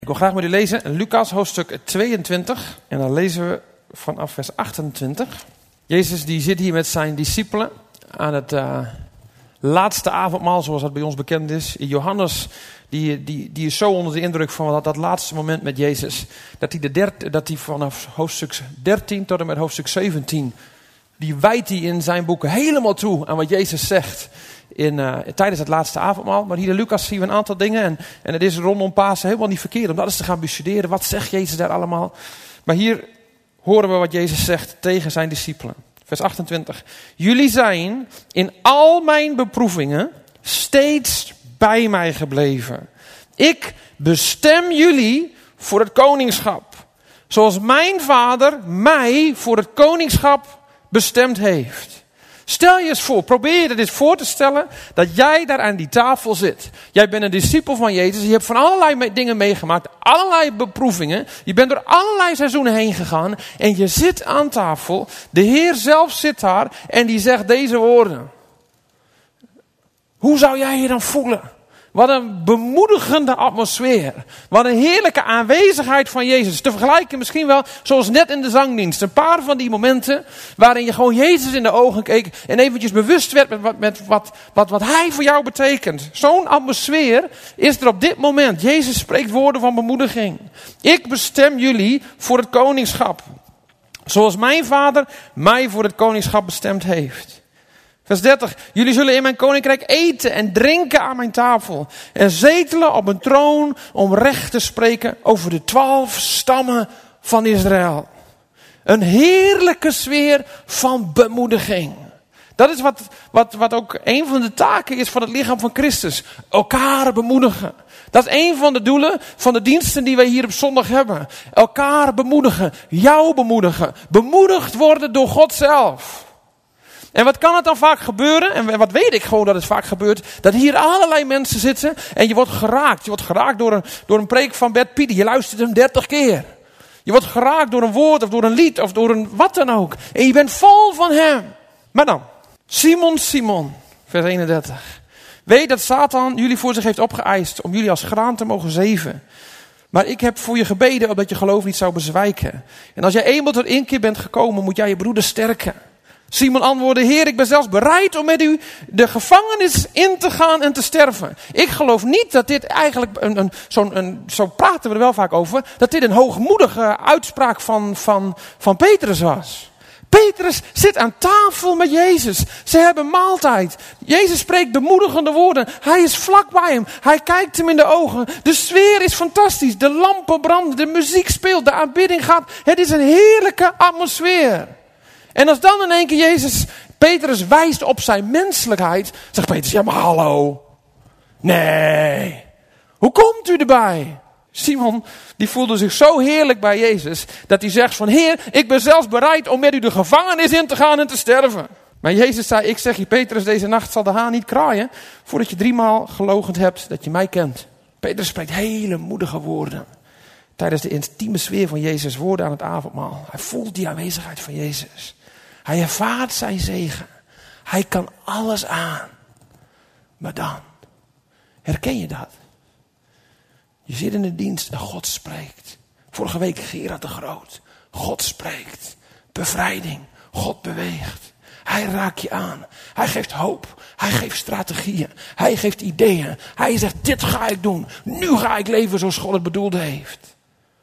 Ik wil graag met u lezen Lucas hoofdstuk 22 en dan lezen we vanaf vers 28. Jezus die zit hier met zijn discipelen aan het laatste avondmaal, zoals dat bij ons bekend is. Johannes die is zo onder de indruk van dat laatste moment met Jezus, dat hij vanaf hoofdstuk 13 tot en met hoofdstuk 17, die wijdt hij in zijn boeken helemaal toe aan wat Jezus zegt tijdens het laatste avondmaal. Maar hier in Lucas zien we een aantal dingen. En het is rondom Pasen helemaal niet verkeerd om dat eens te gaan bestuderen. Wat zegt Jezus daar allemaal? Maar hier horen we wat Jezus zegt tegen zijn discipelen. Vers 28. Jullie zijn in al mijn beproevingen steeds bij mij gebleven. Ik bestem jullie voor het koningschap. Zoals mijn vader mij voor het koningschap bestemd heeft. Stel je eens voor, probeer je dit voor te stellen, dat jij daar aan die tafel zit. Jij bent een discipel van Jezus, je hebt van allerlei dingen meegemaakt, allerlei beproevingen. Je bent door allerlei seizoenen heen gegaan en je zit aan tafel. De Heer zelf zit daar en die zegt deze woorden. Hoe zou jij je dan voelen? Wat een bemoedigende atmosfeer. Wat een heerlijke aanwezigheid van Jezus. Te vergelijken misschien wel zoals net in de zangdienst. Een paar van die momenten waarin je gewoon Jezus in de ogen keek. En eventjes bewust werd met wat hij voor jou betekent. Zo'n atmosfeer is er op dit moment. Jezus spreekt woorden van bemoediging. Ik bestem jullie voor het koningschap. Zoals mijn vader mij voor het koningschap bestemd heeft. Vers 30. Jullie zullen in mijn koninkrijk eten en drinken aan mijn tafel. En zetelen op een troon om recht te spreken over de 12 stammen van Israël. Een heerlijke sfeer van bemoediging. Dat is wat ook een van de taken is van het lichaam van Christus. Elkaar bemoedigen. Dat is een van de doelen van de diensten die wij hier op zondag hebben. Elkaar bemoedigen. Jou bemoedigen. Bemoedigd worden door God zelf. En wat kan het dan vaak gebeuren? En wat weet ik gewoon dat het vaak gebeurt? Dat hier allerlei mensen zitten en je wordt geraakt. Je wordt geraakt door een preek van Bert Piede. Je luistert hem 30 keer. Je wordt geraakt door een woord of door een lied of door een wat dan ook. En je bent vol van hem. Maar dan, Simon, vers 31. Weet dat Satan jullie voor zich heeft opgeëist om jullie als graan te mogen zeven. Maar ik heb voor je gebeden opdat je geloof niet zou bezwijken. En als jij eenmaal tot inkeer bent gekomen, moet jij je broeder sterken. Simon antwoordde, Heer, ik ben zelfs bereid om met u de gevangenis in te gaan en te sterven. Ik geloof niet dat dit eigenlijk, zo praten we er wel vaak over, dat dit een hoogmoedige uitspraak van Petrus was. Petrus zit aan tafel met Jezus. Ze hebben maaltijd. Jezus spreekt bemoedigende woorden. Hij is vlak bij hem. Hij kijkt hem in de ogen. De sfeer is fantastisch. De lampen branden, de muziek speelt, de aanbidding gaat. Het is een heerlijke atmosfeer. En als dan in één keer Petrus wijst op zijn menselijkheid, zegt Petrus, ja maar hallo. Nee. Hoe komt u erbij? Simon, die voelde zich zo heerlijk bij Jezus, dat hij zegt van, Heer, ik ben zelfs bereid om met u de gevangenis in te gaan en te sterven. Maar Jezus zei, ik zeg je Petrus, deze nacht zal de haan niet kraaien, voordat je 3 maal geloochend hebt dat je mij kent. Petrus spreekt hele moedige woorden. Tijdens de intieme sfeer van Jezus' woorden aan het avondmaal. Hij voelt die aanwezigheid van Jezus. Hij ervaart zijn zegen. Hij kan alles aan. Maar dan, herken je dat? Je zit in de dienst en God spreekt. Vorige week Gerard de Groot. God spreekt. Bevrijding. God beweegt. Hij raakt je aan. Hij geeft hoop. Hij geeft strategieën. Hij geeft ideeën. Hij zegt, dit ga ik doen. Nu ga ik leven zoals God het bedoeld heeft.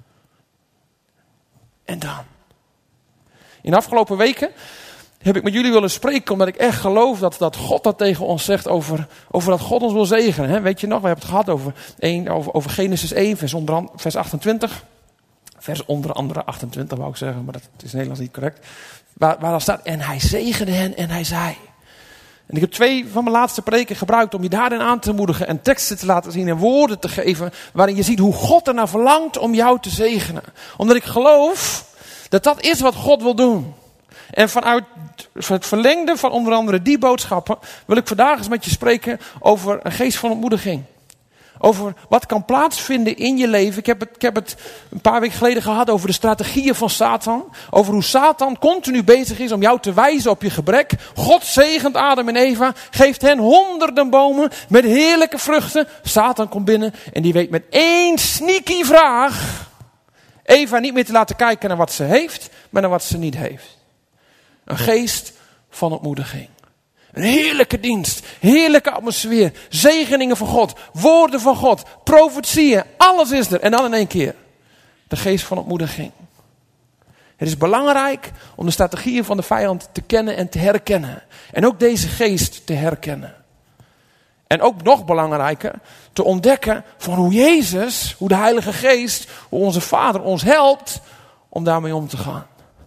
En dan? In de afgelopen weken heb ik met jullie willen spreken, omdat ik echt geloof dat God dat tegen ons zegt over dat God ons wil zegenen. Hè? Weet je nog, we hebben het gehad over Genesis 1, vers 28. Vers onder andere 28 wou ik zeggen, maar dat is Nederlands niet correct. Waar dan staat, en hij zegende hen en hij zei. En ik heb 2 van mijn laatste preken gebruikt om je daarin aan te moedigen en teksten te laten zien en woorden te geven, waarin je ziet hoe God ernaar verlangt om jou te zegenen. Omdat ik geloof dat is wat God wil doen. En vanuit het verlengde van onder andere die boodschappen wil ik vandaag eens met je spreken over een geest van ontmoediging. Over wat kan plaatsvinden in je leven. Ik heb het een paar weken geleden gehad over de strategieën van Satan. Over hoe Satan continu bezig is om jou te wijzen op je gebrek. God zegent Adam en Eva. Geeft hen honderden bomen met heerlijke vruchten. Satan komt binnen en die weet met één sneaky vraag Eva niet meer te laten kijken naar wat ze heeft, maar naar wat ze niet heeft. Een geest van ontmoediging. Een heerlijke dienst, heerlijke atmosfeer, zegeningen van God, woorden van God, profetieën, alles is er. En dan in één keer de geest van ontmoediging. Het is belangrijk om de strategieën van de vijand te kennen en te herkennen. En ook deze geest te herkennen. En ook nog belangrijker, te ontdekken van hoe Jezus, hoe de Heilige Geest, hoe onze Vader ons helpt om daarmee om te gaan.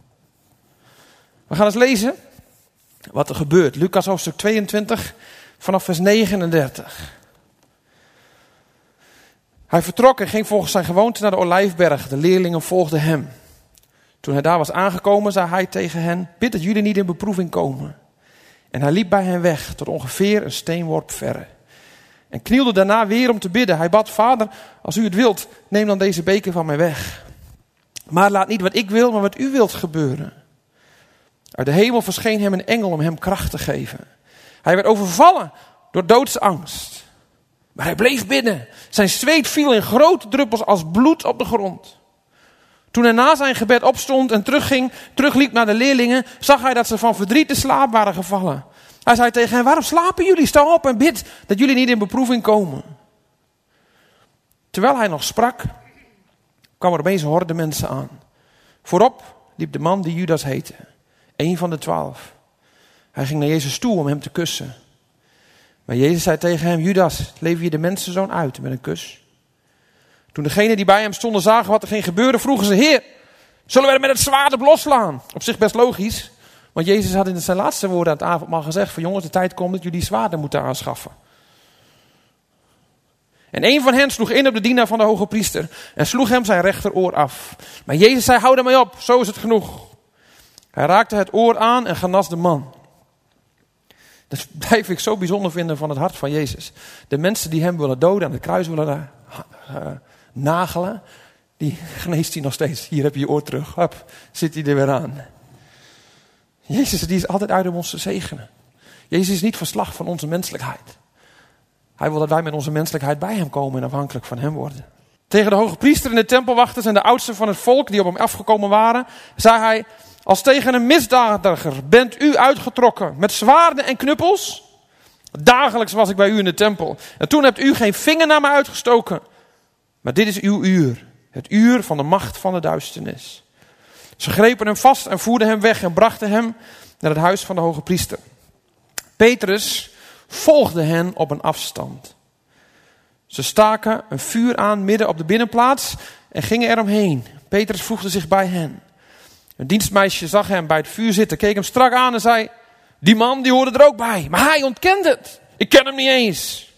We gaan eens lezen wat er gebeurt. Lucas hoofdstuk 22 vanaf vers 39. Hij vertrok en ging volgens zijn gewoonte naar de Olijfberg. De leerlingen volgden hem. Toen hij daar was aangekomen, zei hij tegen hen: bid dat jullie niet in beproeving komen. En hij liep bij hen weg tot ongeveer een steenworp verre. En knielde daarna weer om te bidden. Hij bad: Vader, als u het wilt, neem dan deze beker van mij weg. Maar laat niet wat ik wil, maar wat u wilt gebeuren. Uit de hemel verscheen hem een engel om hem kracht te geven. Hij werd overvallen door doodsangst. Maar hij bleef bidden. Zijn zweet viel in grote druppels als bloed op de grond. Toen hij na zijn gebed opstond en terugliep naar de leerlingen, zag hij dat ze van verdriet te slaap waren gevallen. Hij zei tegen hen: waarom slapen jullie? Sta op en bid dat jullie niet in beproeving komen. Terwijl hij nog sprak, kwam er opeens een horde mensen aan. Voorop liep de man die Judas heette, een van de 12. Hij ging naar Jezus toe om hem te kussen. Maar Jezus zei tegen hem: Judas, lever je de mensenzoon uit met een kus? Toen degenen die bij hem stonden zagen wat er ging gebeuren, vroegen ze: Heer, zullen we er met het zwaard op losslaan? Op zich best logisch, want Jezus had in zijn laatste woorden aan het avondmaal gezegd: van jongens, de tijd komt dat jullie zwaarden moeten aanschaffen. En een van hen sloeg in op de dienaar van de hoge priester en sloeg hem zijn rechteroor af. Maar Jezus zei: hou ermee op, zo is het genoeg. Hij raakte het oor aan en genas de man. Dat blijf ik zo bijzonder vinden van het hart van Jezus. De mensen die hem willen doden, aan het kruis willen nagelen, die geneest hij nog steeds. Hier heb je je oor terug. Hop, zit hij er weer aan. Jezus die is altijd uit om ons te zegenen. Jezus is niet van slag van onze menselijkheid. Hij wil dat wij met onze menselijkheid bij hem komen en afhankelijk van hem worden. Tegen de hoge priester en de tempelwachters en de oudsten van het volk die op hem afgekomen waren, zei hij: als tegen een misdadiger bent u uitgetrokken met zwaarden en knuppels. Dagelijks was ik bij u in de tempel. En toen hebt u geen vinger naar mij uitgestoken. Maar dit is uw uur. Het uur van de macht van de duisternis. Ze grepen hem vast en voerden hem weg en brachten hem naar het huis van de hoge priester. Petrus volgde hen op een afstand. Ze staken een vuur aan midden op de binnenplaats en gingen eromheen. Petrus voegde zich bij hen. Een dienstmeisje zag hem bij het vuur zitten, keek hem strak aan en zei: die man die hoorde er ook bij, maar hij ontkent het. Ik ken hem niet eens.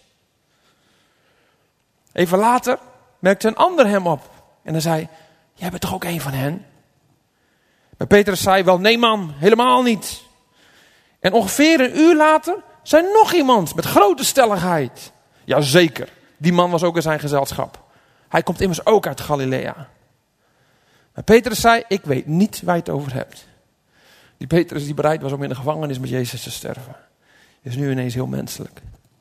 Even later merkte een ander hem op en hij zei: jij bent toch ook een van hen? Maar Petrus zei: wel, nee man, helemaal niet. En ongeveer een uur later zei nog iemand met grote stelligheid: jazeker, die man was ook in zijn gezelschap. Hij komt immers ook uit Galilea. Maar Petrus zei: ik weet niet waar je het over hebt. Die Petrus die bereid was om in de gevangenis met Jezus te sterven, is nu ineens heel menselijk.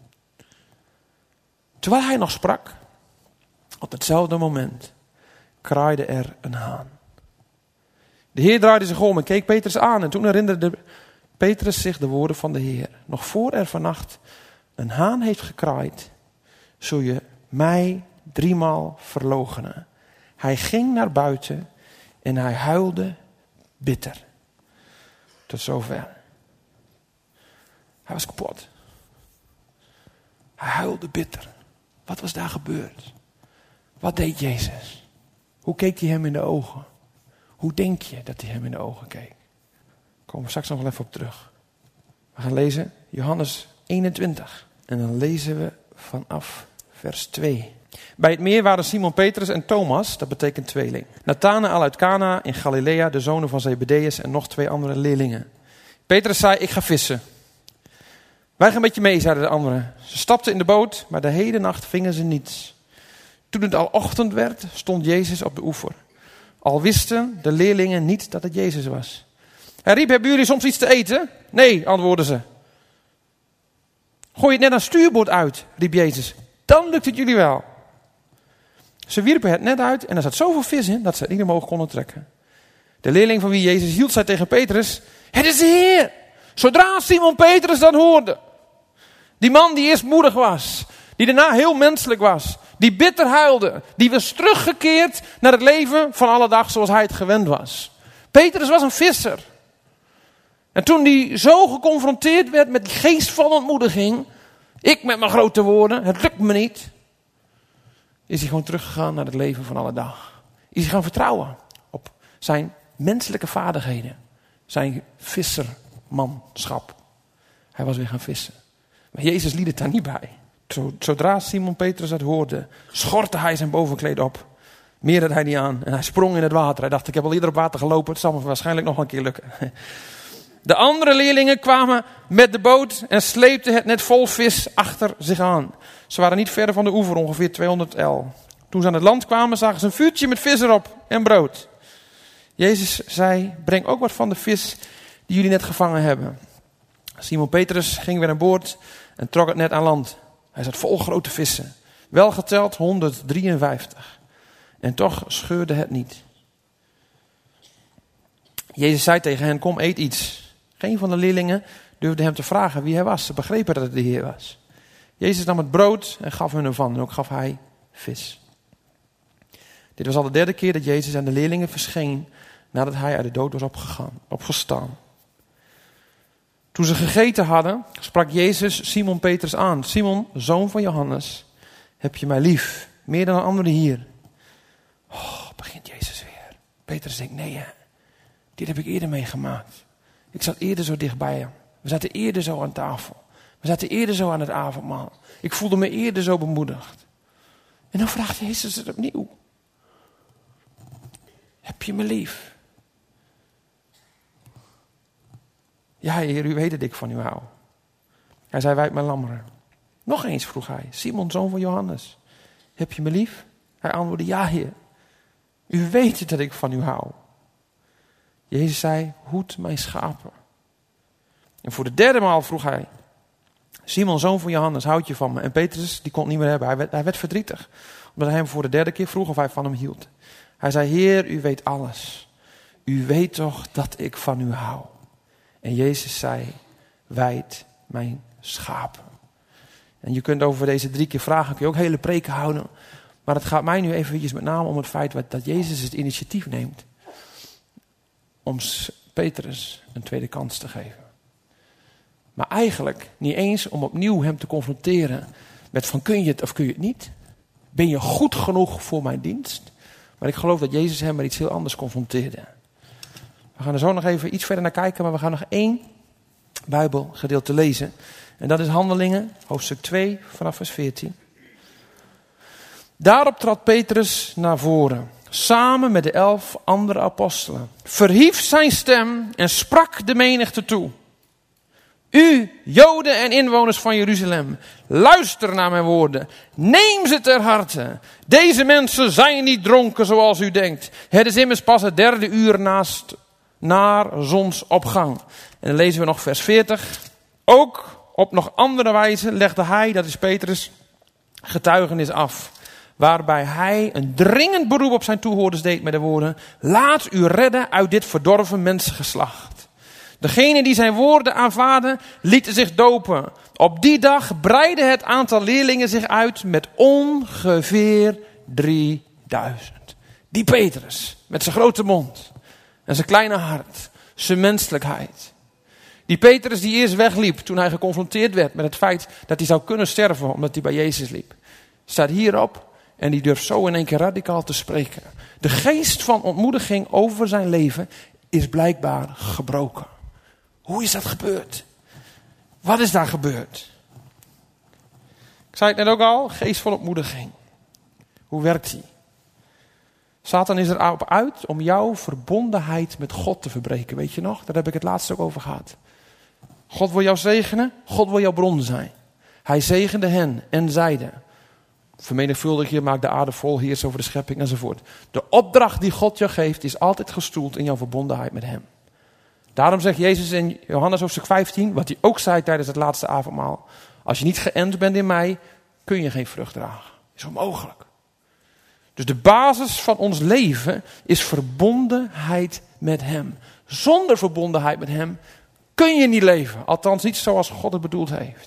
Terwijl hij nog sprak, op hetzelfde moment kraaide er een haan. De Heer draaide zich om en keek Petrus aan. En toen herinnerde Petrus zich de woorden van de Heer. Nog voor er vannacht een haan heeft gekraaid, zul je mij 3 maal verloochenen. Hij ging naar buiten en hij huilde bitter. Tot zover. Hij was kapot. Hij huilde bitter. Wat was daar gebeurd? Wat deed Jezus? Hoe keek hij hem in de ogen? Hoe denk je dat hij hem in de ogen keek? Daar komen we straks nog wel even op terug. We gaan lezen Johannes 21. En dan lezen we vanaf vers 2. Bij het meer waren Simon Petrus en Thomas, dat betekent tweeling. Nathanael uit Cana in Galilea, de zonen van Zebedeus en nog 2 andere leerlingen. Petrus zei: ik ga vissen. Wij gaan met je mee, zeiden de anderen. Ze stapten in de boot, maar de hele nacht vingen ze niets. Toen het al ochtend werd, stond Jezus op de oever. Al wisten de leerlingen niet dat het Jezus was. Hij riep, hebben jullie soms iets te eten? Nee, antwoordden ze. Gooi het net aan stuurboord uit, riep Jezus. Dan lukt het jullie wel. Ze wierpen het net uit en er zat zoveel vis in dat ze het niet omhoog konden trekken. De leerling van wie Jezus hield zei tegen Petrus, het is de Heer. Zodra Simon Petrus dat hoorde. Die man die eerst moedig was. Die daarna heel menselijk was. Die bitter huilde. Die was teruggekeerd naar het leven van alle dag zoals hij het gewend was. Petrus was een visser. En toen hij zo geconfronteerd werd met die geest van ontmoediging. Ik met mijn grote woorden, het lukt me niet. Is hij gewoon teruggegaan naar het leven van alle dag. Is hij gaan vertrouwen op zijn menselijke vaardigheden. Zijn vissermanschap. Hij was weer gaan vissen. Maar Jezus liet het daar niet bij. Zodra Simon Petrus dat hoorde, schortte hij zijn bovenkleed op. Meer had hij niet aan. En hij sprong in het water. Hij dacht, ik heb al eerder op water gelopen. Het zal me waarschijnlijk nog een keer lukken. De andere leerlingen kwamen met de boot en sleepten het net vol vis achter zich aan. Ze waren niet verder van de oever, ongeveer 200 el. Toen ze aan het land kwamen, zagen ze een vuurtje met vis erop en brood. Jezus zei, breng ook wat van de vis die jullie net gevangen hebben. Simon Petrus ging weer aan boord en trok het net aan land. Hij zat vol grote vissen. Wel geteld 153. En toch scheurde het niet. Jezus zei tegen hen, kom eet iets. Geen van de leerlingen durfde hem te vragen wie hij was. Ze begrepen dat het de Heer was. Jezus nam het brood en gaf hun ervan. En ook gaf hij vis. Dit was al de derde keer dat Jezus aan de leerlingen verscheen nadat hij uit de dood was opgestaan. Toen ze gegeten hadden, sprak Jezus Simon Petrus aan. Simon, zoon van Johannes, heb je mij lief? Meer dan een andere hier. Oh, begint Jezus weer. Petrus denkt, nee hè. Dit heb ik eerder meegemaakt. Ik zat eerder zo dichtbij hem. We zaten eerder zo aan tafel. We zaten eerder zo aan het avondmaal. Ik voelde me eerder zo bemoedigd. En dan vraagt Jezus het opnieuw. Heb je me lief? Ja, Heer, u weet dat ik van u hou. Hij zei, wijd mijn lammeren. Nog eens vroeg hij, Simon, zoon van Johannes. Heb je me lief? Hij antwoordde, ja, Heer. U weet dat ik van u hou. Jezus zei, hoed mijn schapen. En voor de derde maal vroeg hij, Simon, zoon van Johannes, houd je van me? En Petrus, die kon het niet meer hebben. Hij werd verdrietig. Omdat hij hem voor de derde keer vroeg of hij van hem hield. Hij zei, Heer, u weet alles. U weet toch dat ik van u hou. En Jezus zei, wijd mijn schapen. En je kunt over deze 3 keer vragen, kun je ook hele preken houden. Maar het gaat mij nu eventjes met name om het feit dat Jezus het initiatief neemt. Om Petrus een tweede kans te geven. Maar eigenlijk niet eens om opnieuw hem te confronteren met van kun je het of kun je het niet? Ben je goed genoeg voor mijn dienst? Maar ik geloof dat Jezus hem met iets heel anders confronteerde. We gaan er zo nog even iets verder naar kijken, maar we gaan nog 1 Bijbelgedeelte lezen. En dat is Handelingen, hoofdstuk 2, vanaf vers 14. Daarop trad Petrus naar voren, samen met de 11 andere apostelen. Verhief zijn stem en sprak de menigte toe. U, Joden en inwoners van Jeruzalem, luister naar mijn woorden. Neem ze ter harte. Deze mensen zijn niet dronken zoals u denkt. Het is immers pas het 3e uur naar zonsopgang. En dan lezen we nog vers 40. Ook op nog andere wijze legde hij, dat is Petrus, getuigenis af. Waarbij hij een dringend beroep op zijn toehoorders deed met de woorden. Laat u redden uit dit verdorven mensengeslacht. Degene die zijn woorden aanvaarden, lieten zich dopen. Op die dag breidde het aantal leerlingen zich uit met ongeveer 3000. Die Petrus, met zijn grote mond en zijn kleine hart, zijn menselijkheid. Die Petrus die eerst wegliep toen hij geconfronteerd werd met het feit dat hij zou kunnen sterven omdat hij bij Jezus liep. Staat hierop en die durft zo in één keer radicaal te spreken. De geest van ontmoediging over zijn leven is blijkbaar gebroken. Hoe is dat gebeurd? Wat is daar gebeurd? Ik zei het net ook al, geest van ontmoediging. Hoe werkt die? Satan is erop uit om jouw verbondenheid met God te verbreken. Weet je nog? Daar heb ik het laatst ook over gehad. God wil jou zegenen, God wil jouw bron zijn. Hij zegende hen en zeide, vermenigvuldig je, maak de aarde vol, heers over de schepping enzovoort. De opdracht die God je geeft is altijd gestoeld in jouw verbondenheid met hem. Daarom zegt Jezus in Johannes hoofdstuk 15, wat hij ook zei tijdens het laatste avondmaal. Als je niet geënt bent in mij, kun je geen vrucht dragen. Is onmogelijk. Dus de basis van ons leven is verbondenheid met hem. Zonder verbondenheid met hem kun je niet leven. Althans niet zoals God het bedoeld heeft.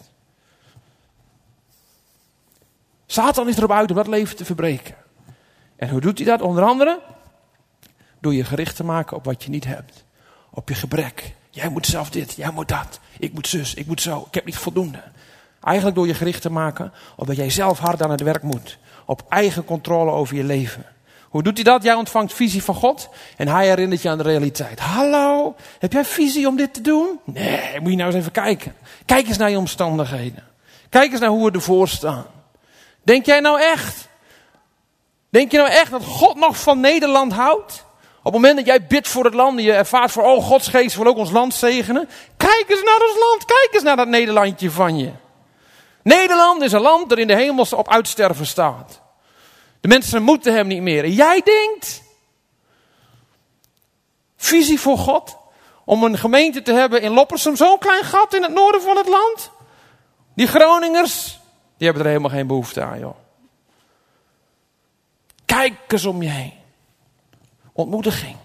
Satan is erop uit om dat leven te verbreken. En hoe doet hij dat? Onder andere door je gericht te maken op wat je niet hebt. Op je gebrek. Jij moet zelf dit, jij moet dat. Ik moet zus, ik moet zo. Ik heb niet voldoende. Eigenlijk door je gericht te maken op dat jij zelf hard aan het werk moet. Op eigen controle over je leven. Hoe doet hij dat? Jij ontvangt visie van God en hij herinnert je aan de realiteit. Hallo, heb jij visie om dit te doen? Nee, moet je nou eens even kijken. Kijk eens naar je omstandigheden. Kijk eens naar hoe we ervoor staan. Denk jij nou echt? Denk je nou echt dat God nog van Nederland houdt? Op het moment dat jij bidt voor het land en je ervaart voor, oh, Gods geest wil ook ons land zegenen. Kijk eens naar ons land, kijk eens naar dat Nederlandje van je. Nederland is een land dat in de hemel op uitsterven staat. De mensen moeten hem niet meer. En jij denkt, visie voor God, om een gemeente te hebben in Loppersum, zo'n klein gat in het noorden van het land. Die Groningers, die hebben er helemaal geen behoefte aan, joh. Kijk eens om je heen. Ontmoediging.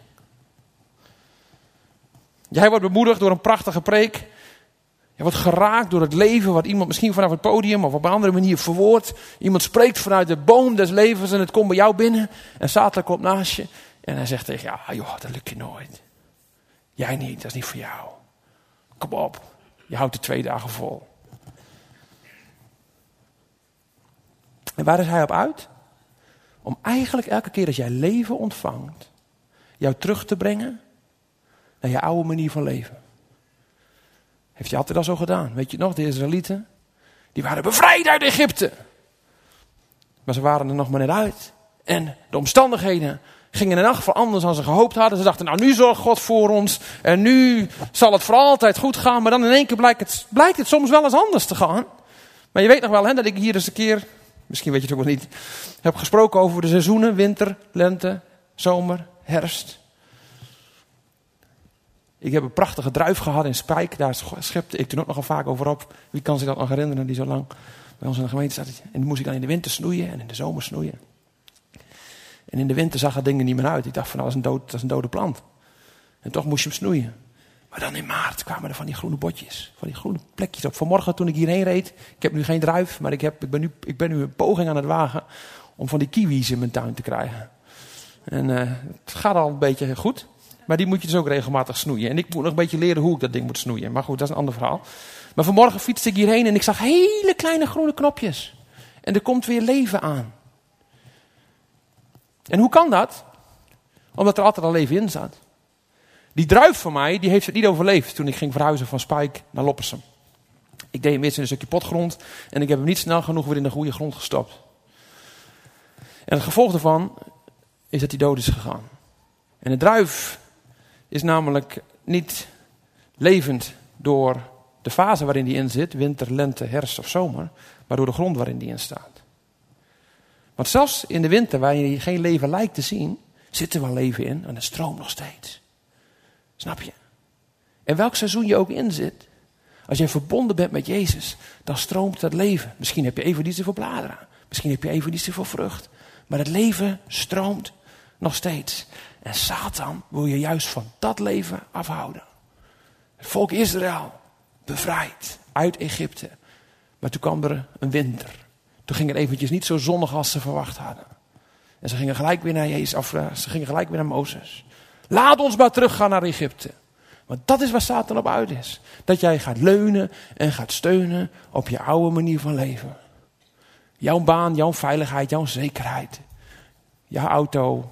Jij wordt bemoedigd door een prachtige preek. Je wordt geraakt door het leven wat iemand misschien vanaf het podium of op een andere manier verwoordt. Iemand spreekt vanuit de boom des levens en het komt bij jou binnen. En Satan komt naast je en hij zegt tegen je, joh, dat lukt je nooit. Jij niet, dat is niet voor jou. Kom op, je houdt er 2 dagen vol. En waar is hij op uit? Om eigenlijk elke keer dat jij leven ontvangt, jou terug te brengen naar je oude manier van leven. Heeft hij altijd al zo gedaan. Weet je nog, de Israëlieten, die waren bevrijd uit Egypte. Maar ze waren er nog maar net uit. En de omstandigheden gingen in elk geval anders dan ze gehoopt hadden. Ze dachten, nou nu zorgt God voor ons. En nu zal het voor altijd goed gaan. Maar dan in één keer blijkt het soms wel eens anders te gaan. Maar je weet nog wel hè, dat ik hier eens een keer, misschien weet je het ook wel niet, heb gesproken over de seizoenen. Winter, lente, zomer, herfst. Ik heb een prachtige druif gehad in Spijk. Daar schepte ik toen ook nogal vaak over op. Wie kan zich dat nog herinneren die zo lang bij ons in de gemeente staat. En die moest ik dan in de winter snoeien en in de zomer snoeien. En in de winter zag het ding er niet meer uit. Ik dacht van nou, dat is een dode plant. En toch moest je hem snoeien. Maar dan in maart kwamen er van die groene botjes. Van die groene plekjes op. Vanmorgen toen ik hierheen reed. Ik heb nu geen druif. Maar ik ben nu een poging aan het wagen. Om van die kiwis in mijn tuin te krijgen. En het gaat al een beetje goed. Maar die moet je dus ook regelmatig snoeien. En ik moet nog een beetje leren hoe ik dat ding moet snoeien. Maar goed, dat is een ander verhaal. Maar vanmorgen fietste ik hierheen en ik zag hele kleine groene knopjes. En er komt weer leven aan. En hoe kan dat? Omdat er altijd al leven in zat. Die druif van mij, die heeft het niet overleefd toen ik ging verhuizen van Spijk naar Loppersum. Ik deed hem eerst in een stukje potgrond en ik heb hem niet snel genoeg weer in de goede grond gestopt. En het gevolg daarvan is dat hij dood is gegaan. En de druif is namelijk niet levend door de fase waarin die in zit, winter, lente, herfst of zomer, maar door de grond waarin die in staat. Want zelfs in de winter, waar je geen leven lijkt te zien, zit er wel leven in en het stroomt nog steeds. Snap je? En welk seizoen je ook in zit, als je verbonden bent met Jezus, dan stroomt dat leven. Misschien heb je even niet zoveel bladeren, misschien heb je even niet zoveel vrucht, maar het leven stroomt nog steeds. En Satan wil je juist van dat leven afhouden. Het volk Israël, bevrijd uit Egypte. Maar toen kwam er een winter. Toen ging het eventjes niet zo zonnig als ze verwacht hadden. En ze gingen gelijk weer naar Jezus, of ze gingen gelijk weer naar Mozes. Laat ons maar teruggaan naar Egypte. Want dat is waar Satan op uit is. Dat jij gaat leunen en gaat steunen op je oude manier van leven. Jouw baan, jouw veiligheid, jouw zekerheid. Jouw auto,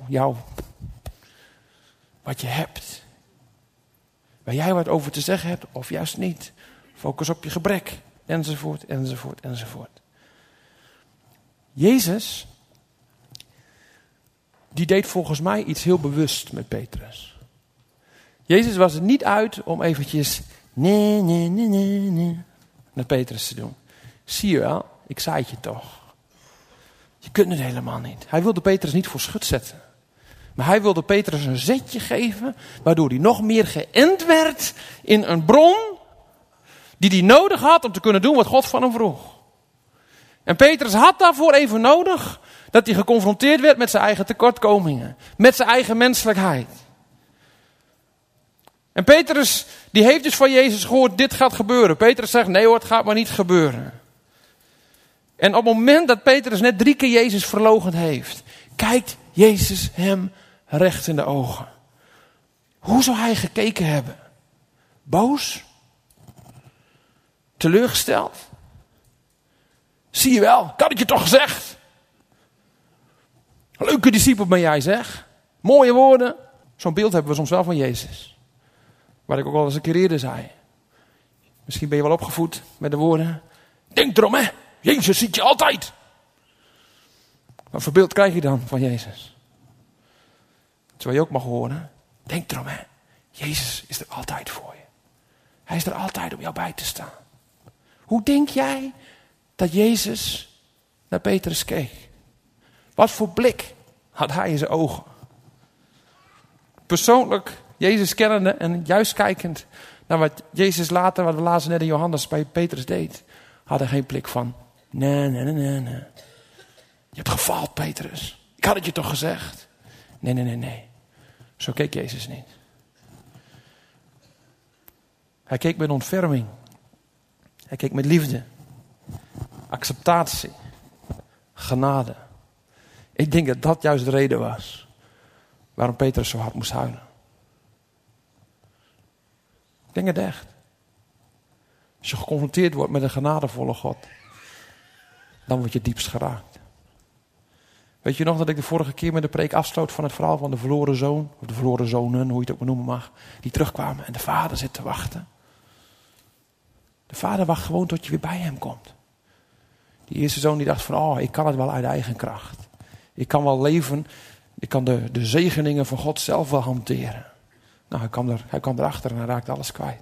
wat je hebt. Waar jij wat over te zeggen hebt of juist niet. Focus op je gebrek. Enzovoort, enzovoort, enzovoort. Jezus, die deed volgens mij iets heel bewust met Petrus. Jezus was er niet uit om eventjes Nee. Naar Petrus te doen. Zie je wel, ik zei het je toch. Je kunt het helemaal niet. Hij wilde Petrus niet voor schut zetten. Maar hij wilde Petrus een zetje geven, waardoor hij nog meer geënt werd in een bron die hij nodig had om te kunnen doen wat God van hem vroeg. En Petrus had daarvoor even nodig dat hij geconfronteerd werd met zijn eigen tekortkomingen, met zijn eigen menselijkheid. En Petrus, die heeft dus van Jezus gehoord, dit gaat gebeuren. Petrus zegt, nee hoor, het gaat maar niet gebeuren. En op het moment dat Petrus net 3 keer Jezus verloochend heeft, kijkt Jezus hem recht in de ogen. Hoe zou hij gekeken hebben? Boos? Teleurgesteld? Zie je wel, ik had het je toch gezegd. Leuke discipel ben jij zeg. Mooie woorden. Zo'n beeld hebben we soms wel van Jezus. Waar ik ook al eens een keer eerder zei. Misschien ben je wel opgevoed met de woorden. Denk erom hè, Jezus ziet je altijd. Wat voor beeld krijg je dan van Jezus? Terwijl je ook mag horen. Denk erom hè, Jezus is er altijd voor je. Hij is er altijd om jou bij te staan. Hoe denk jij dat Jezus naar Petrus keek? Wat voor blik had hij in zijn ogen? Persoonlijk, Jezus kennende en juist kijkend naar wat Jezus later, wat we lazen net in Johannes bij Petrus deed, had hij geen blik van, nee. Je hebt gefaald, Petrus. Ik had het je toch gezegd? Nee. Zo keek Jezus niet. Hij keek met ontferming. Hij keek met liefde. Acceptatie. Genade. Ik denk dat dat juist de reden was waarom Petrus zo hard moest huilen. Ik denk het echt. Als je geconfronteerd wordt met een genadevolle God, dan word je diepst geraakt. Weet je nog dat ik de vorige keer met de preek afsloot van het verhaal van de verloren zoon, of de verloren zonen, hoe je het ook maar noemen mag, die terugkwamen en de vader zit te wachten. De vader wacht gewoon tot je weer bij hem komt. Die eerste zoon die dacht van, ik kan het wel uit eigen kracht. Ik kan wel leven, ik kan de zegeningen van God zelf wel hanteren. Nou, hij kwam erachter en hij raakt alles kwijt.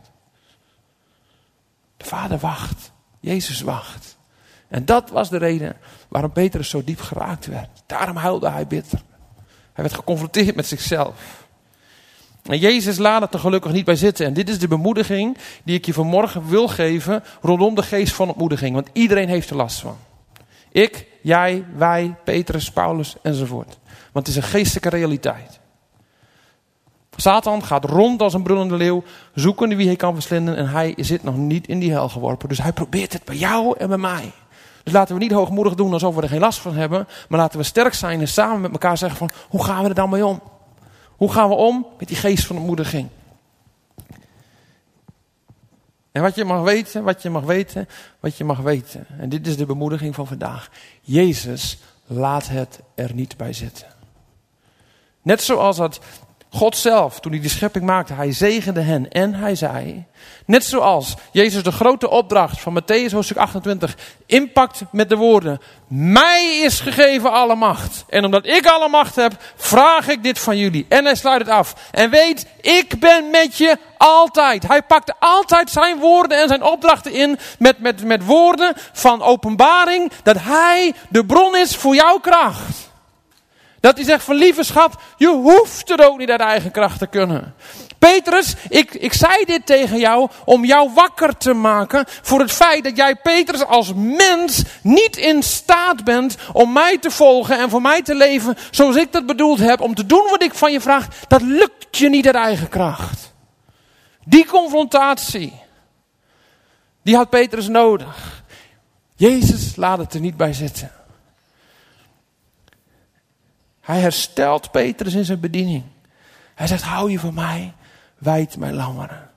De vader wacht, Jezus wacht. En dat was de reden waarom Petrus zo diep geraakt werd. Daarom huilde hij bitter. Hij werd geconfronteerd met zichzelf. En Jezus laat het er gelukkig niet bij zitten. En dit is de bemoediging die ik je vanmorgen wil geven rondom de geest van ontmoediging. Want iedereen heeft er last van. Ik, jij, wij, Petrus, Paulus enzovoort. Want het is een geestelijke realiteit. Satan gaat rond als een brullende leeuw, zoekende wie hij kan verslinden. En hij zit nog niet in die hel geworpen. Dus hij probeert het bij jou en bij mij. Dus laten we niet hoogmoedig doen alsof we er geen last van hebben. Maar laten we sterk zijn en samen met elkaar zeggen van, hoe gaan we er dan mee om? Hoe gaan we om met die geest van ontmoediging? En wat je mag weten. En dit is de bemoediging van vandaag. Jezus laat het er niet bij zitten. Net zoals dat God zelf, toen hij de schepping maakte, hij zegende hen en hij zei, net zoals Jezus de grote opdracht van Mattheüs hoofdstuk 28 inpakt met de woorden, mij is gegeven alle macht. En omdat ik alle macht heb, vraag ik dit van jullie. En hij sluit het af. En weet, ik ben met je altijd. Hij pakte altijd zijn woorden en zijn opdrachten in met woorden van openbaring, dat hij de bron is voor jouw kracht. Dat hij zegt van lieve schat, je hoeft het ook niet uit eigen kracht te kunnen. Petrus, ik zei dit tegen jou om jou wakker te maken voor het feit dat jij Petrus als mens niet in staat bent om mij te volgen en voor mij te leven zoals ik dat bedoeld heb. Om te doen wat ik van je vraag, dat lukt je niet uit eigen kracht. Die confrontatie, die had Petrus nodig. Jezus laat het er niet bij zitten. Hij herstelt Petrus in zijn bediening. Hij zegt, hou je van mij, wijd mijn lammeren.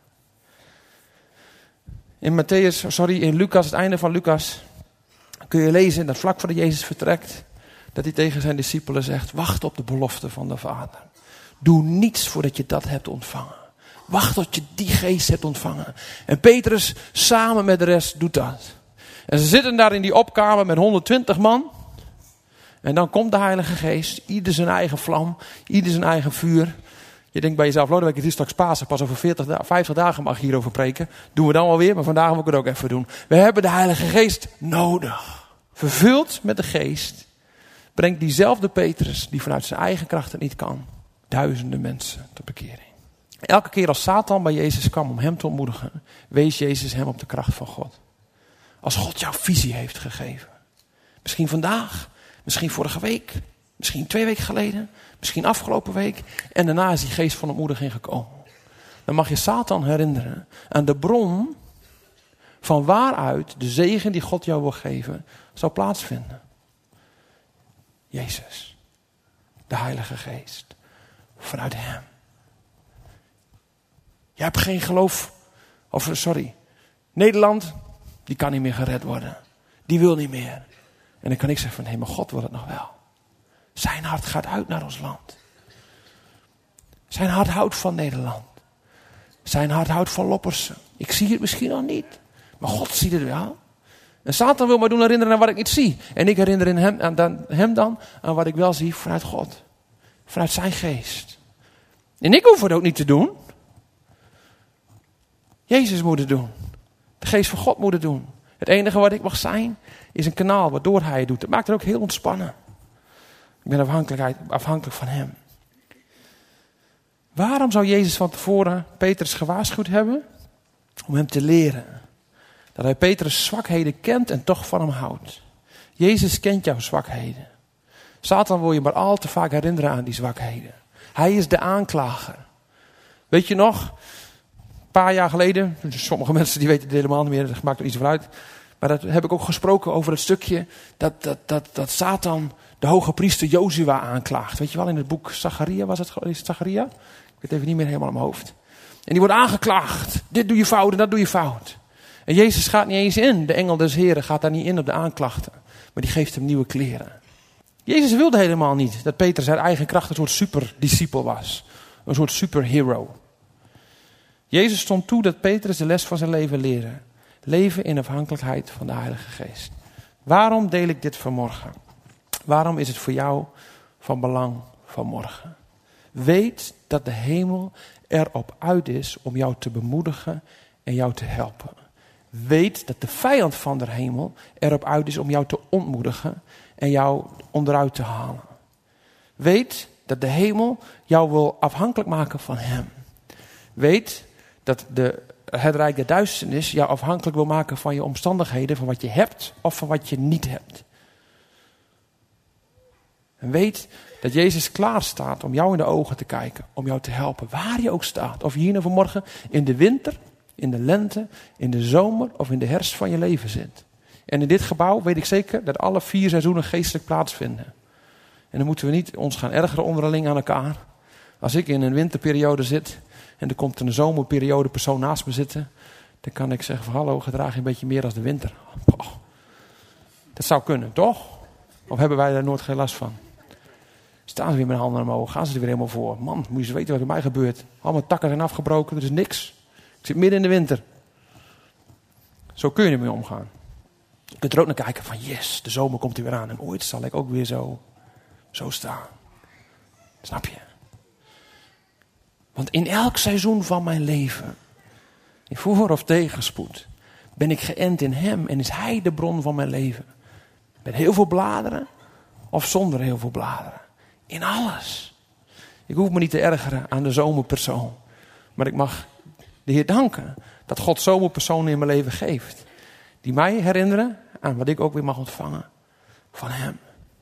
In Lucas, het einde van Lucas, kun je lezen dat vlak voordat Jezus vertrekt, dat hij tegen zijn discipelen zegt, wacht op de belofte van de Vader. Doe niets voordat je dat hebt ontvangen. Wacht tot je die geest hebt ontvangen. En Petrus samen met de rest doet dat. En ze zitten daar in die opkamer met 120 man. En dan komt de Heilige Geest, ieder zijn eigen vlam, ieder zijn eigen vuur. Je denkt bij jezelf, Lodewijk, het is straks Pasen. Pas over 50 dagen mag je hierover preken. Doen we dan wel weer, maar vandaag moet ik het ook even doen. We hebben de Heilige Geest nodig. Vervuld met de Geest brengt diezelfde Petrus, die vanuit zijn eigen kracht het niet kan, duizenden mensen tot bekering. Elke keer als Satan bij Jezus kwam om hem te ontmoedigen, wees Jezus hem op de kracht van God. Als God jouw visie heeft gegeven. Misschien vandaag, misschien vorige week, misschien 2 weken geleden, misschien afgelopen week. En daarna is die geest van ontmoediging gekomen. Dan mag je Satan herinneren aan de bron van waaruit de zegen die God jou wil geven zal plaatsvinden. Jezus, de Heilige Geest, vanuit hem. Je hebt geen geloof, Nederland, die kan niet meer gered worden. Die wil niet meer. En dan kan ik zeggen van, nee, maar God wil het nog wel. Zijn hart gaat uit naar ons land. Zijn hart houdt van Nederland. Zijn hart houdt van Loppersen. Ik zie het misschien nog niet, maar God ziet het wel. En Satan wil me doen herinneren aan wat ik niet zie. En ik herinner hem dan aan wat ik wel zie vanuit God. Vanuit zijn geest. En ik hoef het ook niet te doen. Jezus moet het doen. De geest van God moet het doen. Het enige wat ik mag zijn, is een kanaal waardoor hij het doet. Dat maakt het ook heel ontspannen. Ik ben afhankelijk van hem. Waarom zou Jezus van tevoren Petrus gewaarschuwd hebben? Om hem te leren. Dat hij Petrus' zwakheden kent en toch van hem houdt. Jezus kent jouw zwakheden. Satan wil je maar al te vaak herinneren aan die zwakheden. Hij is de aanklager. Weet je nog? Een paar jaar geleden, sommige mensen die weten het helemaal niet meer, dat maakt er niet zoveel uit. Maar dat heb ik ook gesproken over het stukje dat Satan de hoge priester Jozua aanklaagt. Weet je wel, in het boek Zacharia was het, is het Zacharia? Ik weet even niet meer helemaal in mijn hoofd. En die wordt aangeklaagd. Dit doe je fout en dat doe je fout. En Jezus gaat niet eens in. De engel des Heren gaat daar niet in op de aanklachten. Maar die geeft hem nieuwe kleren. Jezus wilde helemaal niet dat Petrus uit eigen kracht een soort superdiscipel was. Een soort superhero. Jezus stond toe dat Petrus de les van zijn leven leerde. Leven in afhankelijkheid van de Heilige Geest. Waarom deel ik dit vanmorgen? Waarom is het voor jou van belang vanmorgen? Weet dat de hemel erop uit is om jou te bemoedigen en jou te helpen. Weet dat de vijand van de hemel erop uit is om jou te ontmoedigen en jou onderuit te halen. Weet dat de hemel jou wil afhankelijk maken van hem. Weet dat het rijk der duisternis jou afhankelijk wil maken van je omstandigheden, van wat je hebt of van wat je niet hebt. En weet dat Jezus klaar staat om jou in de ogen te kijken, om jou te helpen, waar je ook staat. Of je hier nou vanmorgen in de winter, in de lente, in de zomer of in de herfst van je leven zit. En in dit gebouw weet ik zeker dat alle 4 seizoenen geestelijk plaatsvinden. En dan moeten we niet ons gaan ergeren onderling aan elkaar. Als ik in een winterperiode zit en er komt een zomerperiode persoon naast me zitten, dan kan ik zeggen van hallo, gedraag je een beetje meer als de winter. Oh, dat zou kunnen, toch? Of hebben wij daar nooit geen last van? Staan ze weer met handen omhoog, gaan ze er weer helemaal voor. Man, moet je eens weten wat er mij gebeurt. Allemaal takken zijn afgebroken, er is niks. Ik zit midden in de winter. Zo kun je ermee omgaan. Je kunt er ook naar kijken van yes, de zomer komt er weer aan. En ooit zal ik ook weer zo staan. Snap je? Want in elk seizoen van mijn leven, in voor- of tegenspoed, ben ik geënt in hem en is hij de bron van mijn leven. Met heel veel bladeren of zonder heel veel bladeren. In alles. Ik hoef me niet te ergeren aan de zomerpersoon. Maar ik mag de Heer danken dat God zomerpersonen in mijn leven geeft. Die mij herinneren aan wat ik ook weer mag ontvangen van hem.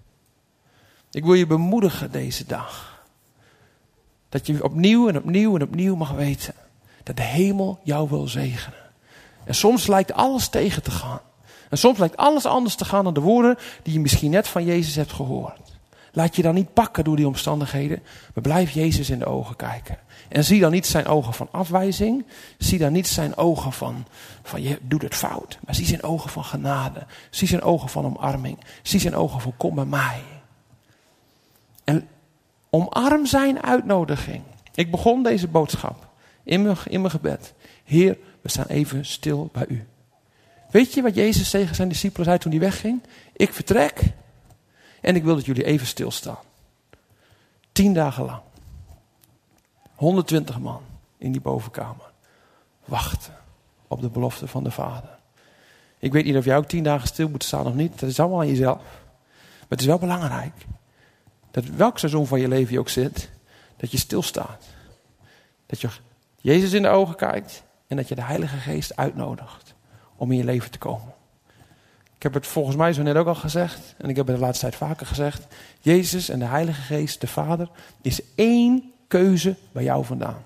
Ik wil je bemoedigen deze dag. Dat je opnieuw en opnieuw en opnieuw mag weten dat de hemel jou wil zegenen. En soms lijkt alles tegen te gaan. En soms lijkt alles anders te gaan dan de woorden die je misschien net van Jezus hebt gehoord. Laat je dan niet pakken door die omstandigheden, maar blijf Jezus in de ogen kijken. En zie dan niet zijn ogen van afwijzing. Zie dan niet zijn ogen van je doet het fout. Maar zie zijn ogen van genade. Zie zijn ogen van omarming. Zie zijn ogen van kom bij mij. En omarm zijn uitnodiging. Ik begon deze boodschap in mijn gebed. Heer, we staan even stil bij u. Weet je wat Jezus tegen zijn discipelen zei toen hij wegging? Ik vertrek en ik wil dat jullie even stilstaan. 10 dagen lang. 120 man in die bovenkamer. Wachten op de belofte van de Vader. Ik weet niet of jij ook 10 dagen stil moet staan of niet. Dat is allemaal aan jezelf. Maar het is wel belangrijk. Dat welk seizoen van je leven je ook zit. Dat je stilstaat. Dat je Jezus in de ogen kijkt. En dat je de Heilige Geest uitnodigt. Om in je leven te komen. Ik heb het volgens mij zo net ook al gezegd. En ik heb het de laatste tijd vaker gezegd. Jezus en de Heilige Geest, de Vader. Is 1 keuze bij jou vandaan.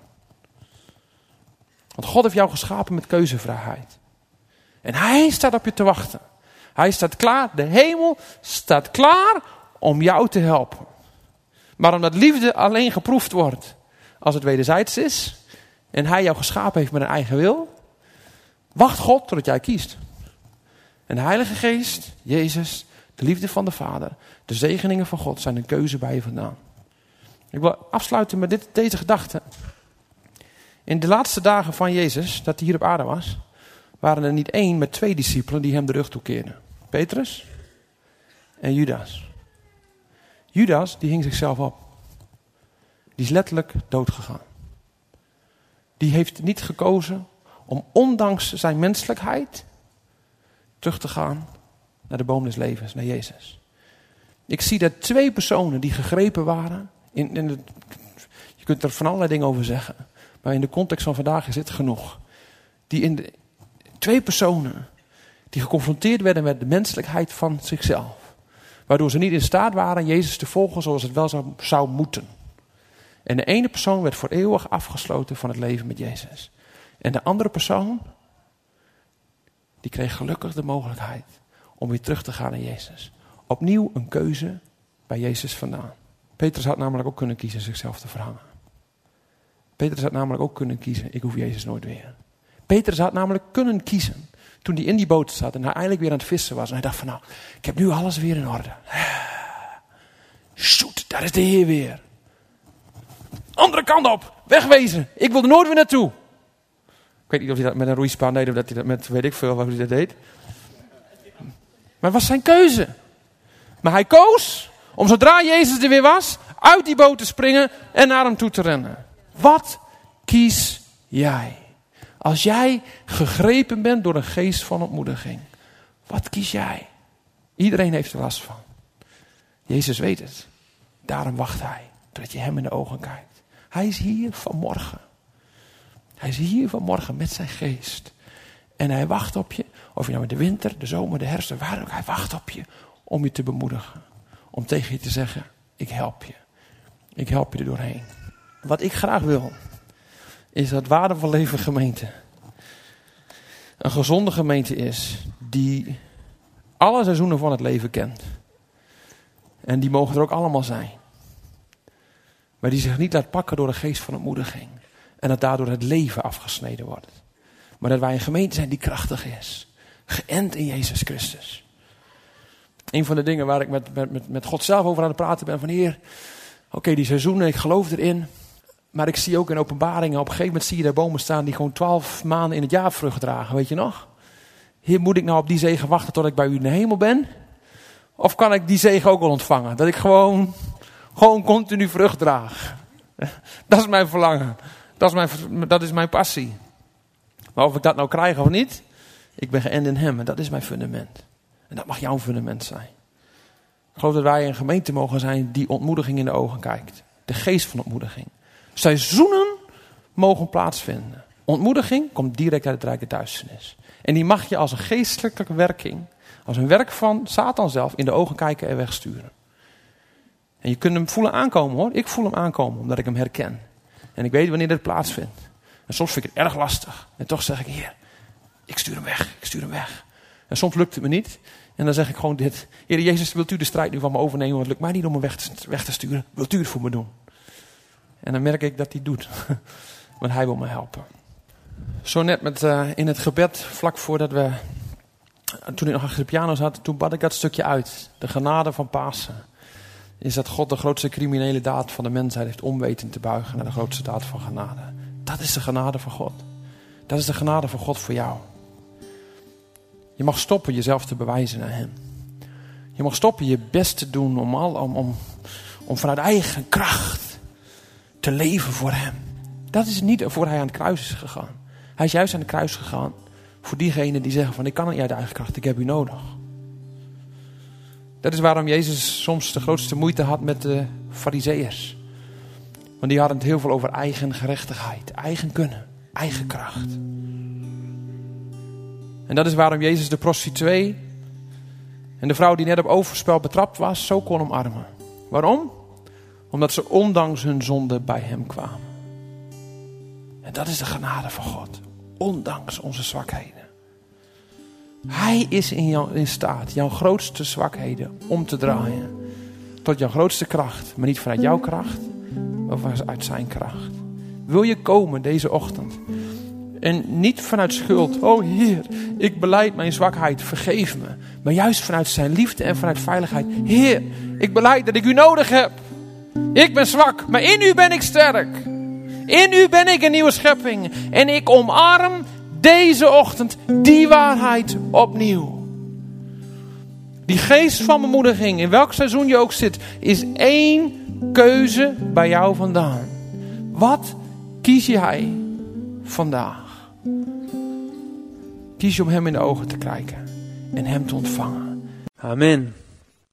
Want God heeft jou geschapen met keuzevrijheid. En hij staat op je te wachten. Hij staat klaar. De hemel staat klaar om jou te helpen. Maar omdat liefde alleen geproefd wordt als het wederzijds is. En hij jou geschapen heeft met een eigen wil. Wacht God totdat jij kiest. En de Heilige Geest, Jezus, de liefde van de Vader. De zegeningen van God zijn een keuze bij je vandaan. Ik wil afsluiten met deze gedachte. In de laatste dagen van Jezus, dat hij hier op aarde was, waren er niet 1, maar 2 discipelen die hem de rug toekeerden. Petrus en Judas. Judas, die hing zichzelf op. Die is letterlijk doodgegaan. Die heeft niet gekozen om ondanks zijn menselijkheid terug te gaan naar de boom des levens, naar Jezus. Ik zie daar 2 personen die gegrepen waren. Je kunt er van allerlei dingen over zeggen. Maar in de context van vandaag is dit genoeg. 2 personen die geconfronteerd werden met de menselijkheid van zichzelf. Waardoor ze niet in staat waren Jezus te volgen zoals het wel zou moeten. En de ene persoon werd voor eeuwig afgesloten van het leven met Jezus. En de andere persoon, die kreeg gelukkig de mogelijkheid om weer terug te gaan naar Jezus. Opnieuw een keuze bij Jezus vandaan. Petrus had namelijk ook kunnen kiezen zichzelf te verhangen. Petrus had namelijk ook kunnen kiezen, ik hoef Jezus nooit weer. Petrus had namelijk kunnen kiezen, toen hij in die boot zat en hij eindelijk weer aan het vissen was. En hij dacht van ik heb nu alles weer in orde. Shoot, daar is de Heer weer. Andere kant op, wegwezen, ik wil er nooit weer naartoe. Ik weet niet of hij dat met een roeispaan deed of dat hij dat met, weet ik veel, hoe hij dat deed. Maar het was zijn keuze. Maar hij koos om zodra Jezus er weer was, uit die boot te springen en naar hem toe te rennen. Wat kies jij? Als jij gegrepen bent door een geest van ontmoediging. Wat kies jij? Iedereen heeft er last van. Jezus weet het. Daarom wacht hij. Totdat je hem in de ogen kijkt. Hij is hier vanmorgen. Hij is hier vanmorgen met zijn geest. En hij wacht op je. Of je nou in de winter, de zomer, de herfst, waar ook. Hij wacht op je om je te bemoedigen. Om tegen je te zeggen, ik help je. Ik help je er doorheen. Wat ik graag wil, is dat Waardevol Leven gemeente een gezonde gemeente is die alle seizoenen van het leven kent. En die mogen er ook allemaal zijn. Maar die zich niet laat pakken door de geest van ontmoediging. En dat daardoor het leven afgesneden wordt. Maar dat wij een gemeente zijn die krachtig is. Geënt in Jezus Christus. Een van de dingen waar ik met God zelf over aan het praten ben. Van Heer, oké, die seizoenen, ik geloof erin. Maar ik zie ook in Openbaringen, op een gegeven moment zie je daar bomen staan die gewoon 12 maanden in het jaar vrucht dragen. Weet je nog? Heer, moet ik nou op die zegen wachten tot ik bij u in de hemel ben? Of kan ik die zegen ook wel ontvangen? Dat ik gewoon continu vrucht draag. Dat is mijn verlangen. Dat is mijn passie. Maar of ik dat nou krijg of niet, ik ben geënt in hem en dat is mijn fundament. En dat mag jouw fundament zijn. Ik geloof dat wij een gemeente mogen zijn die ontmoediging in de ogen kijkt. De geest van ontmoediging. Seizoenen mogen plaatsvinden. Ontmoediging komt direct uit het rijk der duisternis. En die mag je als een geestelijke werking, als een werk van Satan zelf, in de ogen kijken en wegsturen. En je kunt hem voelen aankomen hoor. Ik voel hem aankomen omdat ik hem herken. En ik weet wanneer dit plaatsvindt. En soms vind ik het erg lastig. En toch zeg ik, Heer, ik stuur hem weg. En soms lukt het me niet. En dan zeg ik gewoon dit. Heer Jezus, wilt u de strijd nu van me overnemen? Want het lukt mij niet om hem weg te sturen. Wilt u het voor me doen? En dan merk ik dat hij doet. Want hij wil me helpen. Zo net in het gebed, vlak voordat toen ik nog achter de piano zat, toen bad ik dat stukje uit. De genade van Pasen. Is dat God de grootste criminele daad van de mensheid heeft om weten te buigen naar de grootste daad van genade. Dat is de genade van God. Dat is de genade van God voor jou. Je mag stoppen jezelf te bewijzen naar hem. Je mag stoppen je best te doen om vanuit eigen kracht te leven voor hem. Dat is niet waarvoor hij aan het kruis is gegaan. Hij is juist aan het kruis gegaan voor diegenen die zeggen van ik kan het niet uit eigen kracht, ik heb u nodig. Dat is waarom Jezus soms de grootste moeite had met de Farizeeërs. Want die hadden het heel veel over eigen gerechtigheid, eigen kunnen, eigen kracht. En dat is waarom Jezus de prostituee en de vrouw die net op overspel betrapt was, zo kon omarmen. Waarom? Omdat ze ondanks hun zonde bij hem kwamen. En dat is de genade van God. Ondanks onze zwakheden. Hij is in staat jouw grootste zwakheden om te draaien. Tot jouw grootste kracht. Maar niet vanuit jouw kracht, maar vanuit zijn kracht. Wil je komen deze ochtend? En niet vanuit schuld. Oh Heer, ik belijd mijn zwakheid, vergeef me. Maar juist vanuit zijn liefde en vanuit veiligheid. Heer, ik belijd dat ik u nodig heb. Ik ben zwak, maar in u ben ik sterk. In u ben ik een nieuwe schepping. En ik omarm deze ochtend die waarheid opnieuw. Die geest van bemoediging, in welk seizoen je ook zit, is één keuze bij jou vandaan. Wat kies jij vandaag? Kies je om hem in de ogen te kijken en hem te ontvangen. Amen.